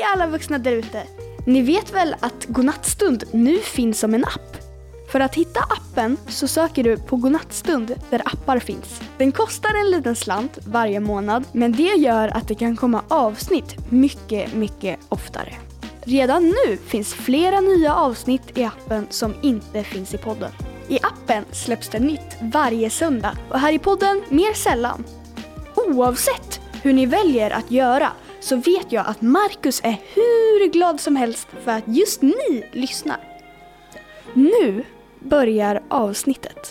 alla vuxna där ute. Ni vet väl att Godnattstund nu finns som en app? För att hitta appen så söker du på Godnattstund där appar finns. Den kostar en liten slant varje månad, men det gör att det kan komma avsnitt mycket, mycket oftare. Redan nu finns flera nya avsnitt i appen som inte finns i podden. I appen släpps det nytt varje söndag och här i podden mer sällan. Oavsett hur ni väljer att göra så vet jag att Marcus är hur glad som helst för att just ni lyssnar. Nu börjar avsnittet.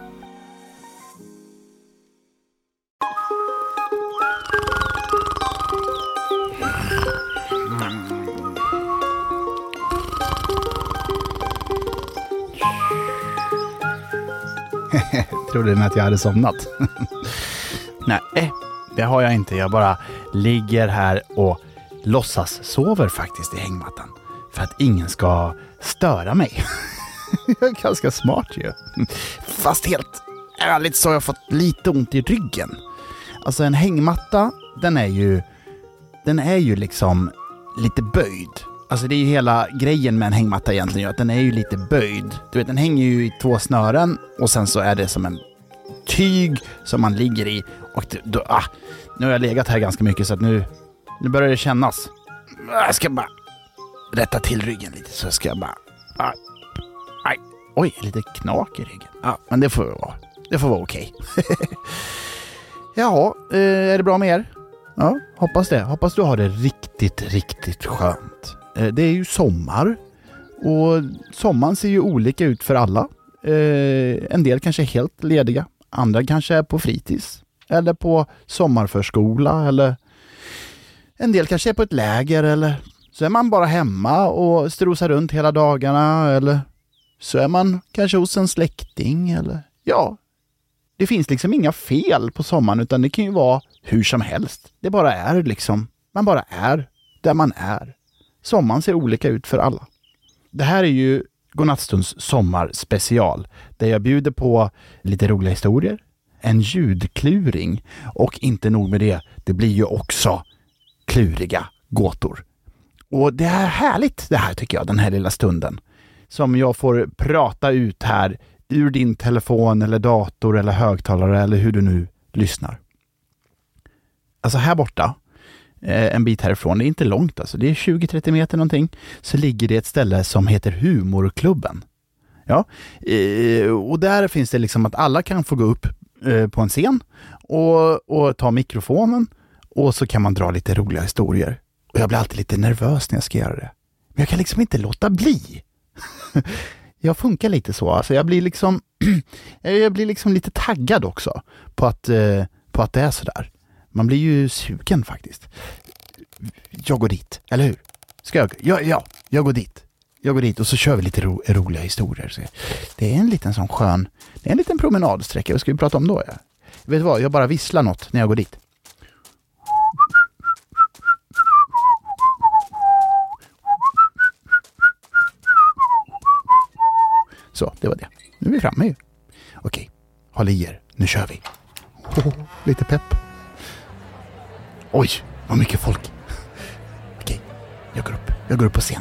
Trodde ni att jag hade somnat? Nej, det har jag inte. Jag bara ligger här och låtsas sover faktiskt i hängmattan. För att ingen ska störa mig. Jag är ganska smart ju. Fast helt ärligt så har jag fått lite ont i ryggen. Alltså en hängmatta, den är ju liksom lite böjd. Alltså det är ju hela grejen med en hängmatta egentligen, att den är ju lite böjd. Du vet, den hänger ju i 2 snören och sen så är det som en tyg som man ligger i. Och nu har jag legat här ganska mycket så att nu börjar det kännas. Jag ska bara rätta till ryggen lite så ska jag bara... Oj, lite knak i ryggen. Ja, men det får vara okej. Jaha, är det bra med er? Ja, hoppas det. Hoppas du har det riktigt, riktigt skönt. Det är ju sommar. Och sommaren ser ju olika ut för alla. En del kanske är helt lediga. Andra kanske är på fritids. Eller på sommarförskola. Eller en del kanske är på ett läger. Eller så är man bara hemma och strosar runt hela dagarna. Eller så är man kanske hos en släkting. Eller ja, det finns liksom inga fel på sommaren. Utan det kan ju vara hur som helst. Det bara är liksom. Man bara är där man är. Sommaren ser olika ut för alla. Det här är ju Godnattstunds sommarspecial. Där jag bjuder på lite roliga historier. En ljudkluring. Och inte nog med det. Det blir ju också kluriga gåtor. Och det är härligt det här tycker jag. Den här lilla stunden. Som jag får prata ut här. Ur din telefon eller dator eller högtalare. Eller hur du nu lyssnar. Alltså här borta. En bit härifrån, det är inte långt alltså, det är 20-30 meter någonting, så ligger det ett ställe som heter Humorklubben. Ja, och där finns det liksom att alla kan få gå upp på en scen och ta mikrofonen och så kan man dra lite roliga historier. Och jag blir alltid lite nervös när jag ska göra det. Men jag kan liksom inte låta bli. Jag funkar lite så, alltså jag blir liksom lite taggad också på att det är så där. Man blir ju sugen faktiskt. Jag går dit, eller hur? Ska jag? Ja, jag går dit. Jag går dit och så kör vi lite roliga historier. Så det är en liten sån skön... Det är en liten promenadsträcka. Vad ska vi prata om då? Ja? Vet du vad? Jag bara visslar något när jag går dit. Så, det var det. Nu är vi framme ju. Okej, håll i er. Nu kör vi. Lite pepp. Oj, vad mycket folk. Okej, jag går upp på scen.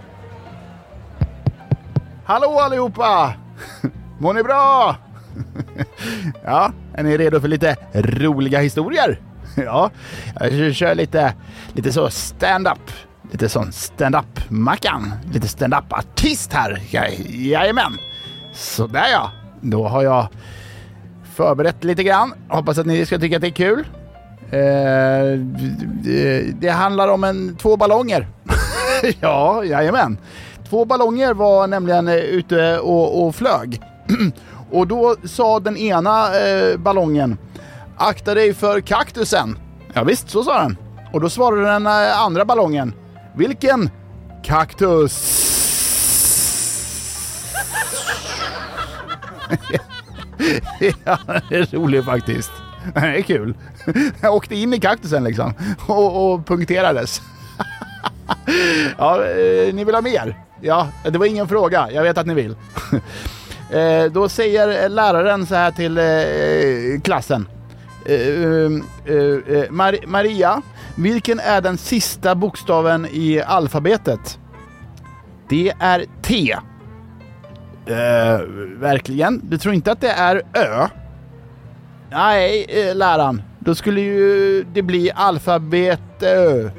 Hallå allihopa! Mår ni bra? Ja, är ni redo för lite roliga historier? Ja, jag kör lite så stand-up. Lite sån stand-up-mackan. Lite stand-up-artist här. Jajamän. Så där ja. Då har jag förberett lite grann. Hoppas att ni ska tycka att det är kul. Det handlar om 2 ballonger. Ja, jajamän. 2 ballonger var nämligen ute och flög. Och då sa den ena ballongen: akta dig för kaktusen. Ja visst, så sa den. Och då svarade den andra ballongen: vilken kaktus? Ja, det är roligt faktiskt. Det är kul. Jag åkte in i kaktusen liksom och punkterades. Ja, ni vill ha mer? Ja, det var ingen fråga. Jag vet att ni vill. Då säger läraren så här till klassen: Maria, Vilken är den sista bokstaven i alfabetet? Det är T. Verkligen? Du tror inte att det är Ö? Nej, läraren. Då skulle ju det bli alfabet Ö.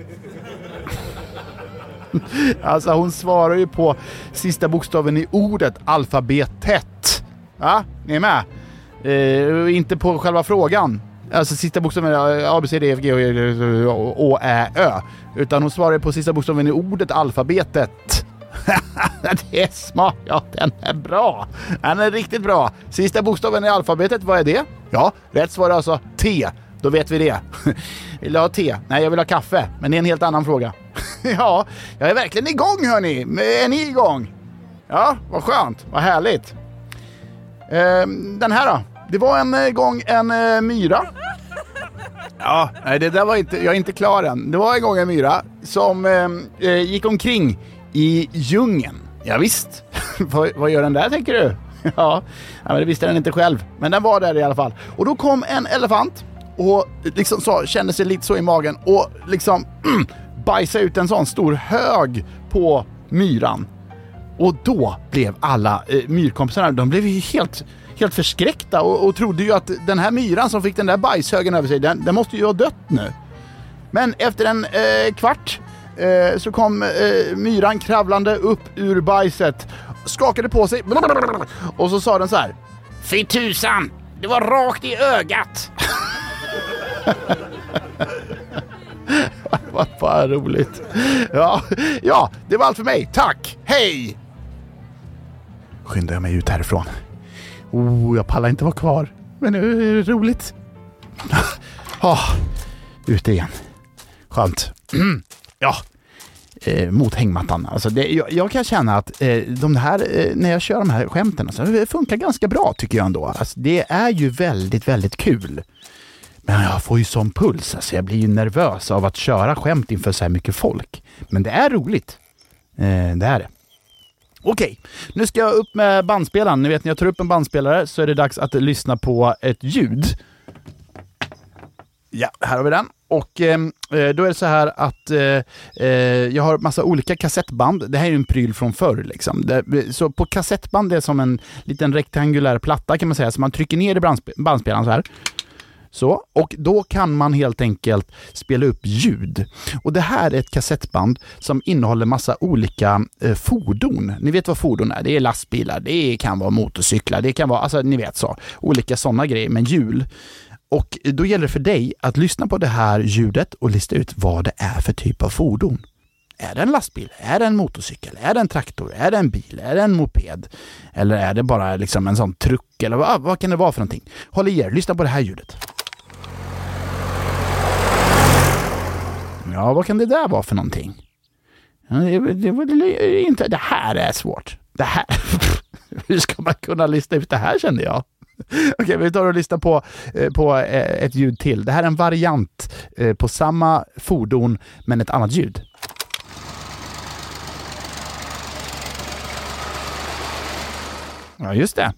Alltså hon svarar ju på sista bokstaven i ordet alfabetet. Ja, ni är med? Inte på själva frågan. Alltså sista bokstaven är A, B, C, D, F, G, Å, Ä, Ö. Utan hon svarar på sista bokstaven i ordet alfabetet. Det är smart. Ja, den är bra. Den är riktigt bra. Sista bokstaven i alfabetet, vad är det? Ja, rätt svar är alltså T. Då vet vi det. Vill du ha te? Nej, jag vill ha kaffe. Men det är en helt annan fråga. Ja, jag är verkligen igång hörni. Är ni igång? Ja, vad skönt. Vad härligt. Den här då? Det var en gång en myra. Ja, nej, det där var inte, jag är inte klar än. Det var en gång en myra som gick omkring i djungeln. Ja, visst. Vad gör den där, tänker du? Ja, men det visste den inte själv. Men den var där i alla fall. Och då kom en elefant och liksom kände sig lite så i magen och liksom bajsade ut en sån stor hög på myran. Och då blev alla myrkompisarna, de blev ju helt förskräckta och trodde ju att den här myran som fick den där bajshögen över sig, den måste ju ha dött nu. Men efter en kvart så kom myran kravlande upp ur bajset, skakade på sig och så sa den så här: fy tusan, det var rakt i ögat. Vad fan roligt. Ja, det var allt för mig. Tack, hej. Skyndar jag mig ut härifrån. Jag pallar inte vara kvar. Men nu är det roligt. Ute igen. Skönt. Ja. Mot hängmattan. Alltså jag kan känna att de här, när jag kör de här skämten, alltså, det funkar ganska bra tycker jag ändå. Alltså, det är ju väldigt, väldigt kul. Men jag får ju sån puls. Alltså, jag blir ju nervös av att köra skämt inför så här mycket folk. Men det är roligt. Det är det. Okej, nu ska jag upp med bandspelaren. Ni vet, när jag tar upp en bandspelare så är det dags att lyssna på ett ljud. Ja, här har vi den. Och då är det så här att jag har massa olika kassettband. Det här är ju en pryl från förr liksom. Så på kassettband, det är som en liten rektangulär platta kan man säga. Så man trycker ner i bandspelaren så här. Så, och då kan man helt enkelt spela upp ljud. Och det här är ett kassettband som innehåller massa olika fordon. Ni vet vad fordon är? Det är lastbilar, det kan vara motorcyklar, det kan vara, alltså ni vet så, olika sådana grejer med hjul. Och då gäller det för dig att lyssna på det här ljudet och lista ut vad det är för typ av fordon. Är det en lastbil? Är det en motorcykel? Är det en traktor? Är det en bil? Är det en moped? Eller är det bara liksom en sån truck? Eller vad kan det vara för någonting? Håll i er, lyssna på det här ljudet. Ja, vad kan det där vara för någonting? Det här är svårt. Det här. Hur ska man kunna lista ut det här, kände jag? Okej, vi tar och lyssnar på ett ljud till. Det här är en variant på samma fordon men ett annat ljud. Ja, just det.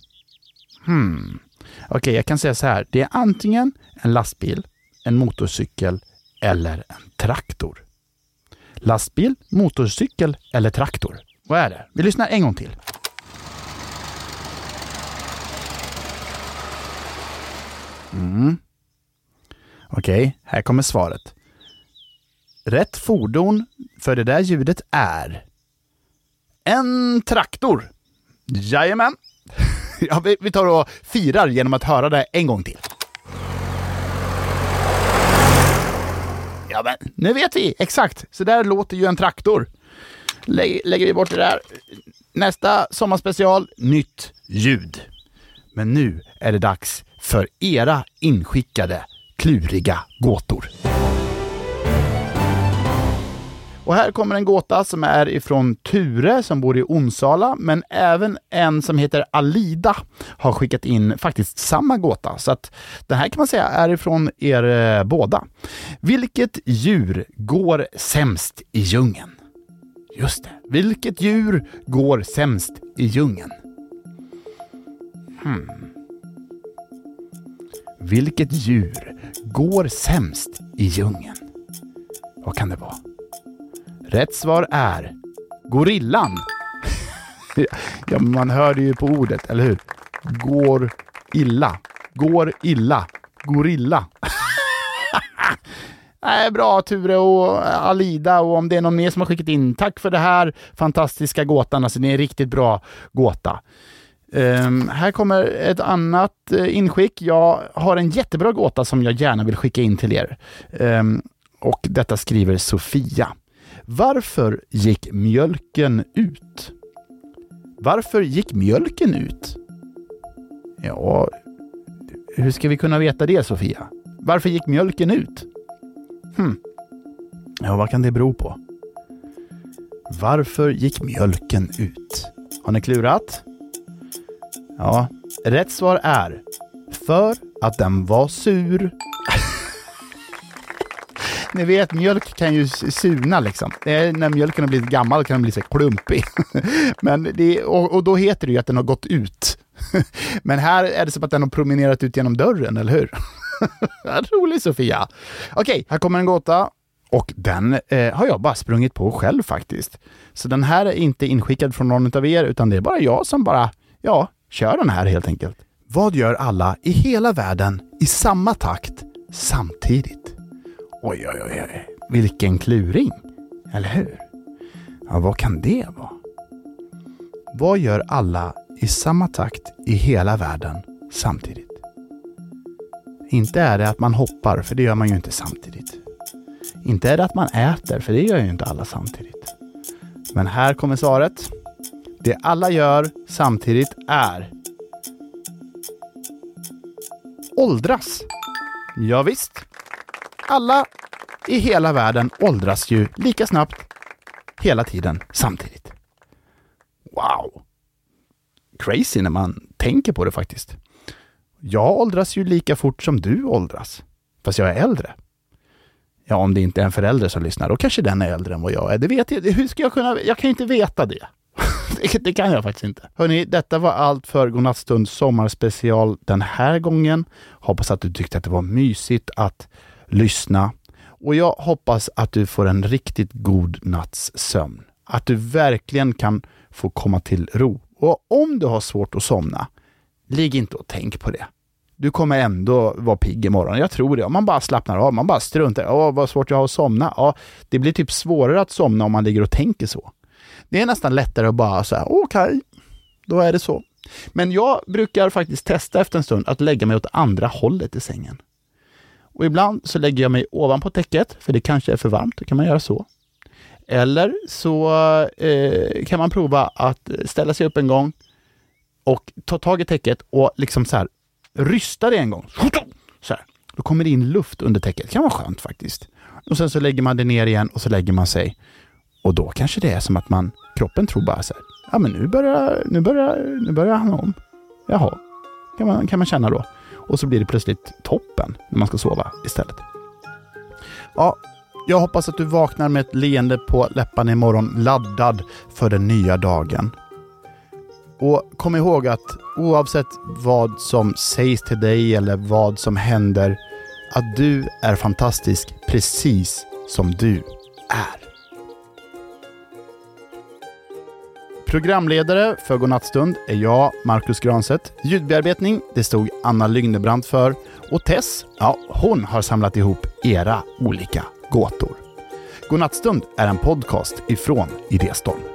Okej, jag kan säga så här. Det är antingen en lastbil, en motorcykel eller en traktor. Lastbil, motorcykel eller traktor. Vad är det? Vi lyssnar en gång till. Okej, här kommer svaret. Rätt fordon för det där ljudet är en traktor. Jajamän. Ja, vi tar och firar genom att höra det en gång till. Ja, men nu vet vi exakt. Så där låter ju en traktor. Lägger vi bort det där. Nästa sommarspecial, nytt ljud. Men nu är det dags för era inskickade kluriga gåtor. Och här kommer en gåta som är ifrån Ture som bor i Onsala, men även en som heter Alida har skickat in faktiskt samma gåta. Så att den här kan man säga är ifrån er båda. Vilket djur går sämst i djungeln? Just det. Vilket djur går sämst i djungeln? Vilket djur går sämst i djungeln? Vad kan det vara? Rätt svar är gorillan. Ja, man hör det ju på ordet, eller hur? Går illa. Gorilla. Bra Ture och Alida, och om det är någon mer som har skickat in, tack för det här fantastiska gåtan. Alltså det är en riktigt bra gåta. Här kommer ett annat inskick. Jag har en jättebra gåta som jag gärna vill skicka in till er. Och detta skriver Sofia. Varför gick mjölken ut? Varför gick mjölken ut? Ja, hur ska vi kunna veta det, Sofia? Varför gick mjölken ut? Ja, vad kan det bero på? Varför gick mjölken ut? Har ni klurat? Ja, rätt svar är för att den var sur. Ni vet, mjölk kan ju surna liksom. När mjölken har blivit gammal kan den bli så klumpig. Men och då heter det ju att den har gått ut. Men här är det som att den har promenerat ut genom dörren, eller hur? Rolig Sofia. Okej, här kommer en gåta. Och den har jag bara sprungit på själv faktiskt. Så den här är inte inskickad från någon av er, utan det är bara jag som bara, kör den här helt enkelt. Vad gör alla i hela världen i samma takt samtidigt? Oj, vilken kluring. Eller hur? Ja, vad kan det vara? Vad gör alla i samma takt i hela världen samtidigt? Inte är det att man hoppar, för det gör man ju inte samtidigt. Inte är det att man äter, för det gör ju inte alla samtidigt. Men här kommer svaret. Det alla gör samtidigt är åldras. Ja, visst. Alla i hela världen åldras ju lika snabbt hela tiden samtidigt. Wow. Crazy när man tänker på det faktiskt. Jag åldras ju lika fort som du åldras. Fast jag är äldre. Ja, om det inte är en förälder som lyssnar, då kanske den är äldre än vad jag är. Det vet jag. Hur ska jag kunna? Jag kan inte veta det. Det kan jag faktiskt inte. Hörrni, detta var allt för Godnattstund sommarspecial den här gången. Hoppas att du tyckte att det var mysigt att lyssna. Och jag hoppas att du får en riktigt god natts sömn. Att du verkligen kan få komma till ro. Och om du har svårt att somna, ligg inte och tänk på det. Du kommer ändå vara pigg imorgon. Jag tror det. Om man bara slappnar av, man bara struntar. Vad svårt jag har att somna. Ja, det blir typ svårare att somna om man ligger och tänker så. Det är nästan lättare att bara säga, okej, då är det så. Men jag brukar faktiskt testa efter en stund att lägga mig åt andra hållet i sängen. Och ibland så lägger jag mig ovanpå täcket, för det kanske är för varmt, då kan man göra så. Eller så kan man prova att ställa sig upp en gång och ta tag i täcket och liksom så här rysta det en gång. Så här. Då kommer det in luft under täcket. Det kan vara skönt faktiskt. Och sen så lägger man det ner igen och så lägger man sig. Och då kanske det är som att kroppen tror bara så här, ja men nu börjar han om. Jaha, kan man känna då. Och så blir det plötsligt toppen när man ska sova istället. Ja, jag hoppas att du vaknar med ett leende på läpparna imorgon, laddad för den nya dagen. Och kom ihåg att oavsett vad som sägs till dig eller vad som händer, att du är fantastisk precis som du är. Programledare för Godnattstund är jag, Marcus Granset. Ljudbearbetning, det stod Anna Lygnebrand för. Och Tess, hon har samlat ihop era olika gåtor. Godnattstund är en podcast ifrån Idéstorm.